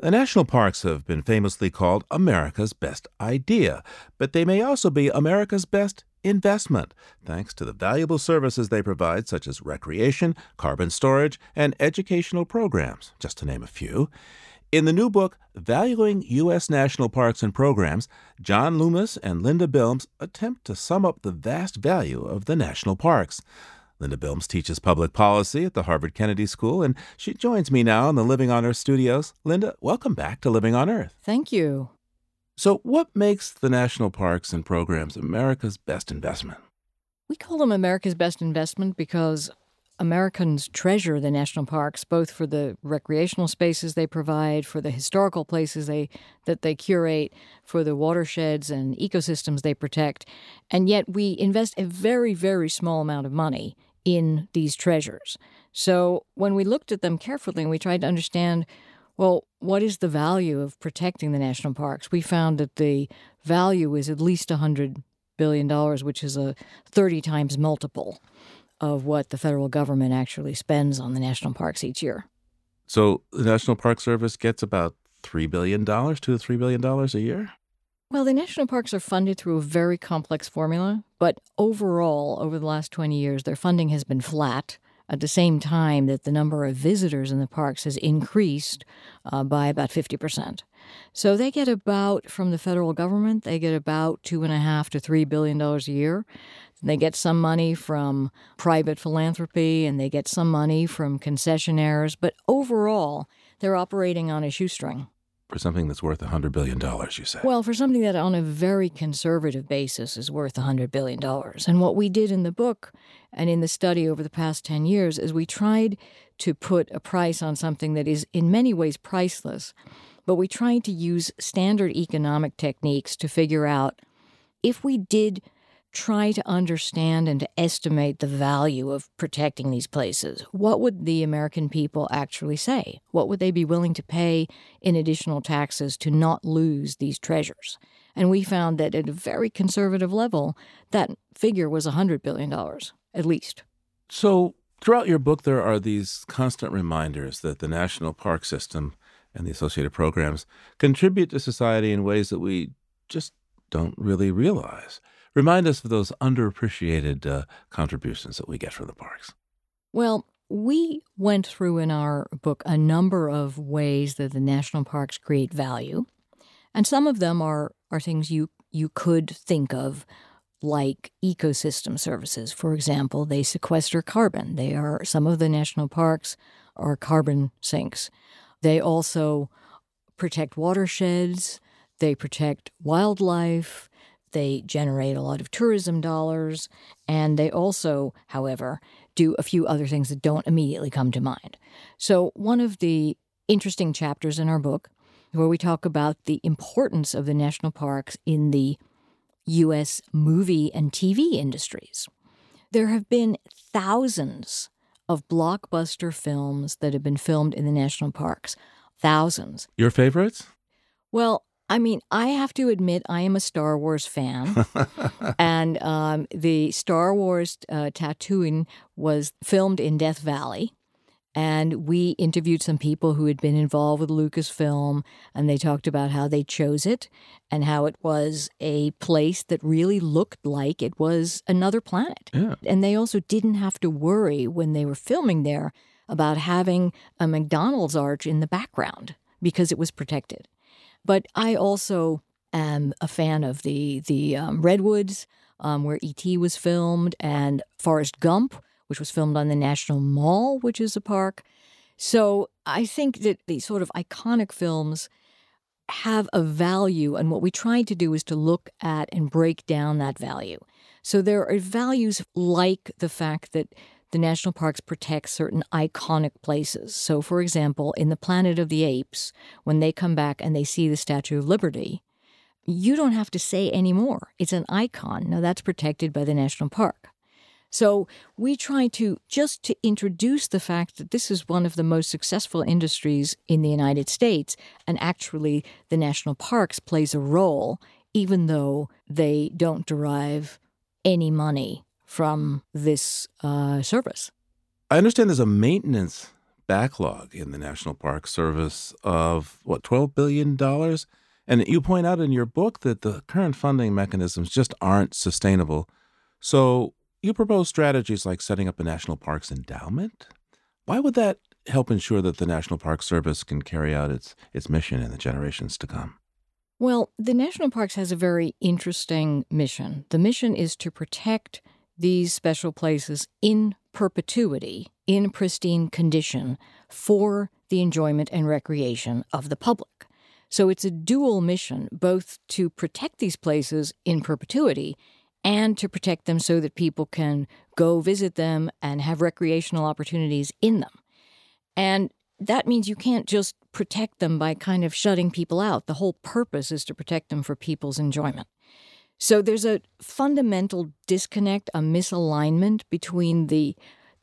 The national parks have been famously called America's best idea, but they may also be America's best investment, thanks to the valuable services they provide, such as recreation, carbon storage, and educational programs, just to name a few. In the new book, Valuing U.S. National Parks and Programs, John Loomis and Linda Bilmes attempt to sum up the vast value of the national parks. Linda Bilmes teaches public policy at the Harvard Kennedy School, and she joins me now in the Living on Earth studios. Linda, welcome back to Living on Earth. Thank you. So what makes the national parks and programs America's best investment? We call them America's best investment because Americans treasure the national parks, both for the recreational spaces they provide, for the historical places that they curate, for the watersheds and ecosystems they protect. And yet we invest a very, very small amount of money in these treasures. So when we looked at them carefully and we tried to understand, well, what is the value of protecting the national parks? We found that the value is at least $100 billion, which is a 30 times multiple of what the federal government actually spends on the national parks each year. So the National Park Service gets about $3 billion, $2 to $3 billion a year? Well, the national parks are funded through a very complex formula, but overall, over the last 20 years, their funding has been flat at the same time that the number of visitors in the parks has increased by about 50%. So they get about, from the federal government, they get about $2.5 to $3 billion a year. They get some money from private philanthropy, and they get some money from concessionaires, but overall, they're operating on a shoestring. For something that's worth $100 billion, you say? Well, for something that on a very conservative basis is worth $100 billion. And what we did in the book and in the study over the past 10 years is we tried to put a price on something that is in many ways priceless, but we tried to use standard economic techniques to figure out if we did try to understand and to estimate the value of protecting these places, what would the American people actually say? What would they be willing to pay in additional taxes to not lose these treasures? And we found that at a very conservative level, that figure was $100 billion, at least. So throughout your book, there are these constant reminders that the national park system and the associated programs contribute to society in ways that we just don't really realize. Remind us of those underappreciated contributions that we get from the parks. Well, we went through in our book a number of ways that the national parks create value. And some of them are things you could think of, like ecosystem services. For example, they sequester carbon. Some of the national parks are carbon sinks. They also protect watersheds. They protect wildlife. They generate a lot of tourism dollars, and they also, however, do a few other things that don't immediately come to mind. So one of the interesting chapters in our book, where we talk about the importance of the national parks in the U.S. movie and TV industries. There have been thousands of blockbuster films that have been filmed in the national parks. Thousands. Your favorites? Well, I mean, I have to admit I am a Star Wars fan, and the Star Wars Tatooine was filmed in Death Valley, and we interviewed some people who had been involved with Lucasfilm, and they talked about how they chose it and how it was a place that really looked like it was another planet. Yeah. And they also didn't have to worry when they were filming there about having a McDonald's arch in the background because it was protected. But I also am a fan of the Redwoods, where E.T. was filmed, and Forrest Gump, which was filmed on the National Mall, which is a park. So I think that these sort of iconic films have a value, and what we tried to do is to look at and break down that value. So there are values like the fact that the national parks protect certain iconic places. So, for example, in the Planet of the Apes, when they come back and they see the Statue of Liberty, you don't have to say anymore. It's an icon. Now, that's protected by the national park. So we try to just to introduce the fact that this is one of the most successful industries in the United States, and actually the national parks plays a role, even though they don't derive any money from this service. I understand there's a maintenance backlog in the National Park Service of, $12 billion? And you point out in your book that the current funding mechanisms just aren't sustainable. So you propose strategies like setting up a National Parks Endowment. Why would that help ensure that the National Park Service can carry out its mission in the generations to come? Well, the National Parks has a very interesting mission. The mission is to protect these special places in perpetuity, in pristine condition, for the enjoyment and recreation of the public. So it's a dual mission, both to protect these places in perpetuity and to protect them so that people can go visit them and have recreational opportunities in them. And that means you can't just protect them by kind of shutting people out. The whole purpose is to protect them for people's enjoyment. So there's a fundamental disconnect, a misalignment between the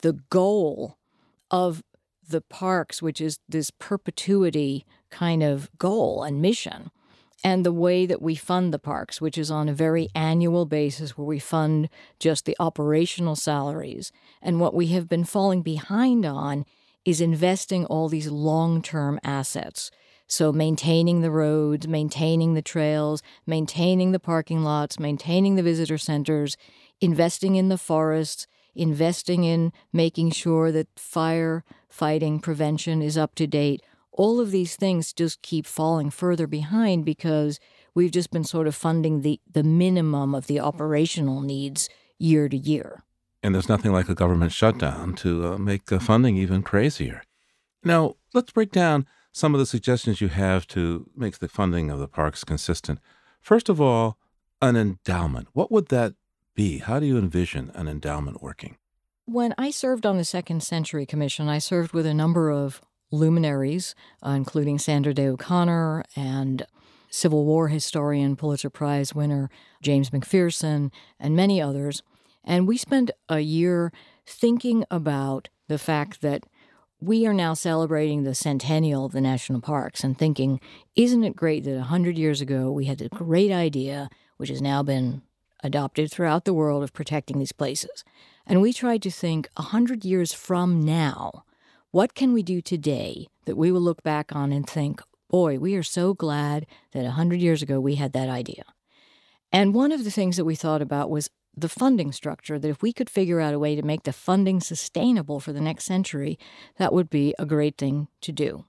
goal of the parks, which is this perpetuity kind of goal and mission, and the way that we fund the parks, which is on a very annual basis where we fund just the operational salaries. And what we have been falling behind on is investing all these long-term assets. So maintaining the roads, maintaining the trails, maintaining the parking lots, maintaining the visitor centers, investing in the forests, investing in making sure that fire fighting prevention is up to date. All of these things just keep falling further behind because we've just been sort of funding the minimum of the operational needs year to year. And there's nothing like a government shutdown to make the funding even crazier. Now, let's break down some of the suggestions you have to make the funding of the parks consistent. First of all, an endowment. What would that be? How do you envision an endowment working? When I served on the Second Century Commission, I served with a number of luminaries, including Sandra Day O'Connor and Civil War historian, Pulitzer Prize winner James McPherson, and many others. And we spent a year thinking about the fact that we are now celebrating the centennial of the national parks and thinking, isn't it great that 100 years ago we had a great idea, which has now been adopted throughout the world, of protecting these places. And we tried to think 100 years from now, what can we do today that we will look back on and think, boy, we are so glad that 100 years ago we had that idea. And one of the things that we thought about was the funding structure, that if we could figure out a way to make the funding sustainable for the next century, that would be a great thing to do.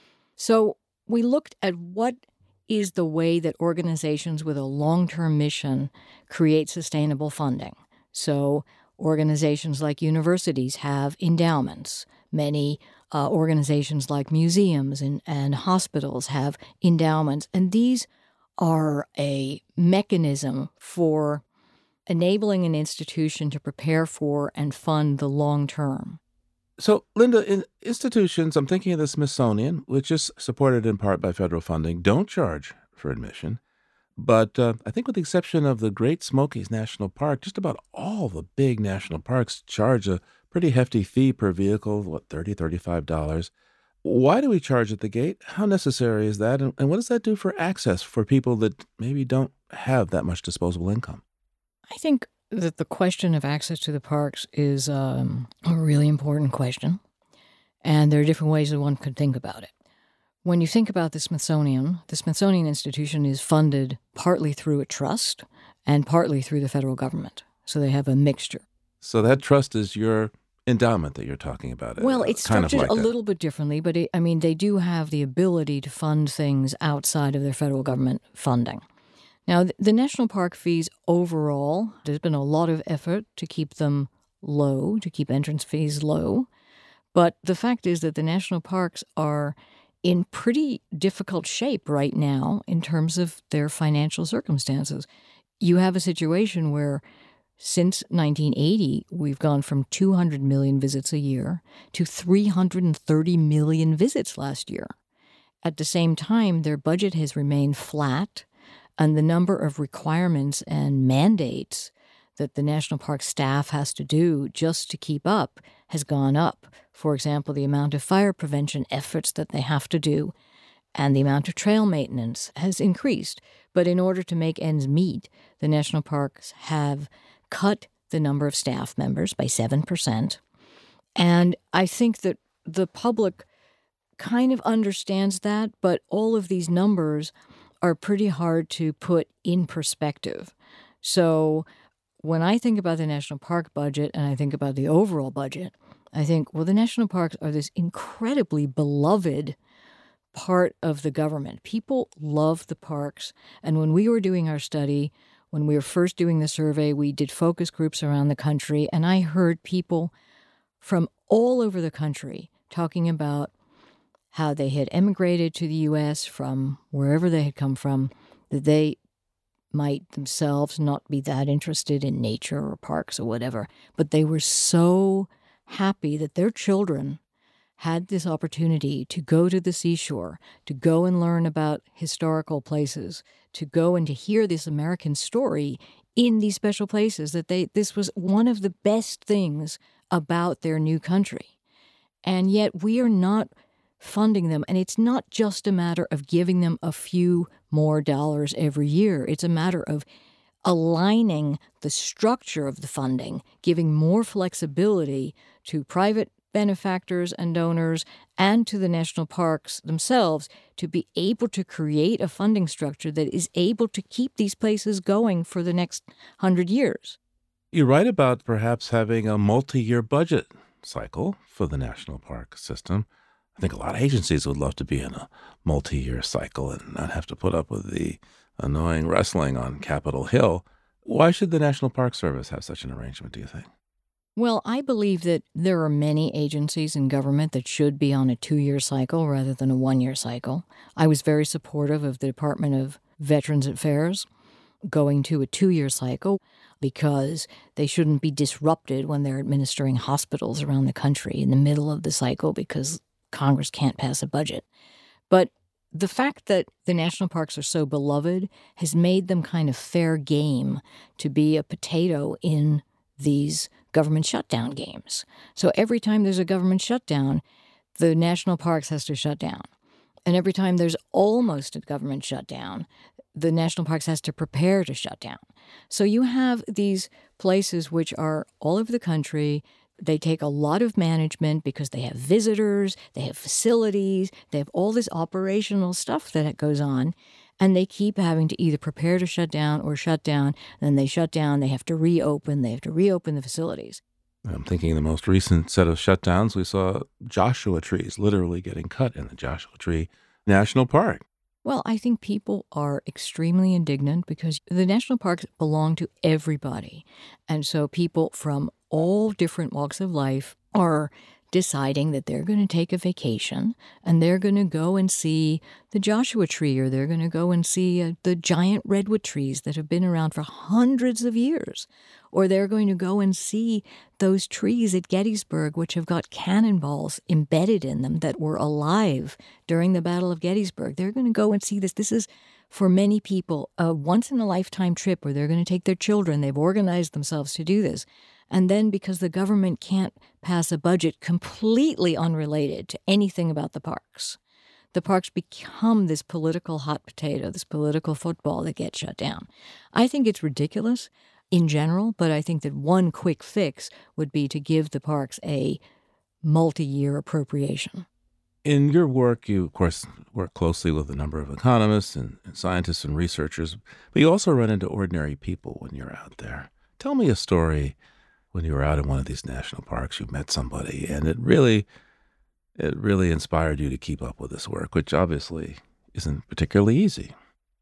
So we looked at what is the way that organizations with a long-term mission create sustainable funding. So organizations like universities have endowments. Many organizations like museums and hospitals have endowments. And these are a mechanism for enabling an institution to prepare for and fund the long term. So, Linda, in institutions, I'm thinking of the Smithsonian, which is supported in part by federal funding, don't charge for admission. But I think with the exception of the Great Smokies National Park, just about all the big national parks charge a pretty hefty fee per vehicle, $30, $35. Why do we charge at the gate? How necessary is that? And what does that do for access for people that maybe don't have that much disposable income? I think that the question of access to the parks is a really important question, and there are different ways that one could think about it. When you think about the Smithsonian Institution is funded partly through a trust and partly through the federal government, so they have a mixture. So that trust is your endowment that you're talking about. Well, it's structured a little bit differently, but they do have the ability to fund things outside of their federal government funding. Now, the national park fees overall, there's been a lot of effort to keep them low, to keep entrance fees low. But the fact is that the national parks are in pretty difficult shape right now in terms of their financial circumstances. You have a situation where since 1980, we've gone from 200 million visits a year to 330 million visits last year. At the same time, their budget has remained flat, and the number of requirements and mandates that the national park staff has to do just to keep up has gone up. For example, the amount of fire prevention efforts that they have to do and the amount of trail maintenance has increased. But in order to make ends meet, the national parks have cut the number of staff members by 7%. And I think that the public kind of understands that, but all of these numbers are pretty hard to put in perspective. So when I think about the national park budget and I think about the overall budget, I think, well, the national parks are this incredibly beloved part of the government. People love the parks. And when we were doing our study, when we were first doing the survey, we did focus groups around the country, and I heard people from all over the country talking about how they had emigrated to the U.S. from wherever they had come from, that they might themselves not be that interested in nature or parks or whatever, but they were so happy that their children had this opportunity to go to the seashore, to go and learn about historical places, to go and to hear this American story in these special places, that this was one of the best things about their new country. And yet we are not funding them. And it's not just a matter of giving them a few more dollars every year. It's a matter of aligning the structure of the funding, giving more flexibility to private benefactors and donors and to the national parks themselves to be able to create a funding structure that is able to keep these places going for the next 100 years. You write about perhaps having a multi-year budget cycle for the national park system. I think a lot of agencies would love to be in a multi-year cycle and not have to put up with the annoying wrestling on Capitol Hill. Why should the National Park Service have such an arrangement, do you think? Well, I believe that there are many agencies in government that should be on a 2-year cycle rather than a 1-year cycle. I was very supportive of the Department of Veterans Affairs going to a 2-year cycle because they shouldn't be disrupted when they're administering hospitals around the country in the middle of the cycle because Congress can't pass a budget. But the fact that the national parks are so beloved has made them kind of fair game to be a potato in these government shutdown games. So every time there's a government shutdown, the national parks has to shut down. And every time there's almost a government shutdown, the national parks has to prepare to shut down. So you have these places which are all over the country. They take a lot of management because they have visitors, they have facilities, they have all this operational stuff that goes on, and they keep having to either prepare to shut down or shut down. Then they shut down, they have to reopen the facilities. I'm thinking the most recent set of shutdowns, we saw Joshua trees literally getting cut in the Joshua Tree National Park. Well, I think people are extremely indignant because the national parks belong to everybody. And so people from all different walks of life are deciding that they're going to take a vacation and they're going to go and see the Joshua Tree, or they're going to go and see the giant redwood trees that have been around for hundreds of years, or they're going to go and see those trees at Gettysburg which have got cannonballs embedded in them that were alive during the Battle of Gettysburg. They're going to go and see this. This is, for many people, a once-in-a-lifetime trip where they're going to take their children. They've organized themselves to do this. And then because the government can't pass a budget completely unrelated to anything about the parks become this political hot potato, this political football that gets shut down. I think it's ridiculous in general, but I think that one quick fix would be to give the parks a multi-year appropriation. In your work, you, of course, work closely with a number of economists and scientists and researchers, but you also run into ordinary people when you're out there. Tell me a story when you were out in one of these national parks, you met somebody, and it really inspired you to keep up with this work, which obviously isn't particularly easy.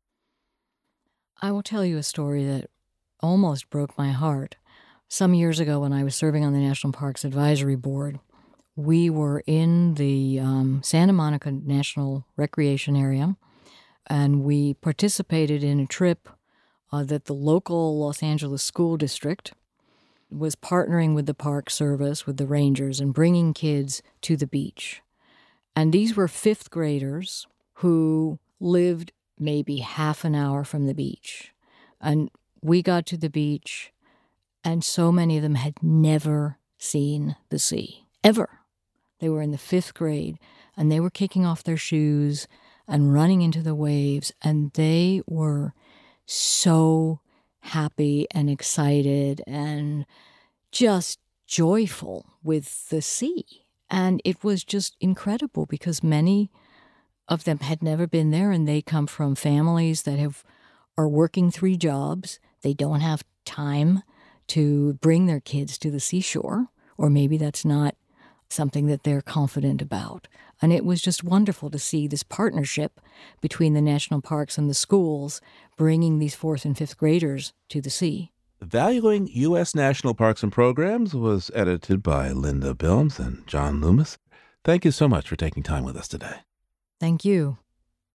I will tell you a story that almost broke my heart. Some years ago when I was serving on the National Parks Advisory Board, we were in the Santa Monica National Recreation Area, and we participated in a trip that the local Los Angeles School District was partnering with the Park Service, with the rangers, and bringing kids to the beach. And these were fifth graders who lived maybe half an hour from the beach. And we got to the beach, and so many of them had never seen the sea, ever. They were in the fifth grade, and they were kicking off their shoes and running into the waves, and they were so happy and excited and just joyful with the sea. And it was just incredible because many of them had never been there, and they come from families that are working 3 jobs. They don't have time to bring their kids to the seashore, or maybe that's not something that they're confident about. And it was just wonderful to see this partnership between the national parks and the schools bringing these 4th and 5th graders to the sea. Valuing U.S. National Parks and Programs was edited by Linda Bilmes and John Loomis. Thank you so much for taking time with us today. Thank you.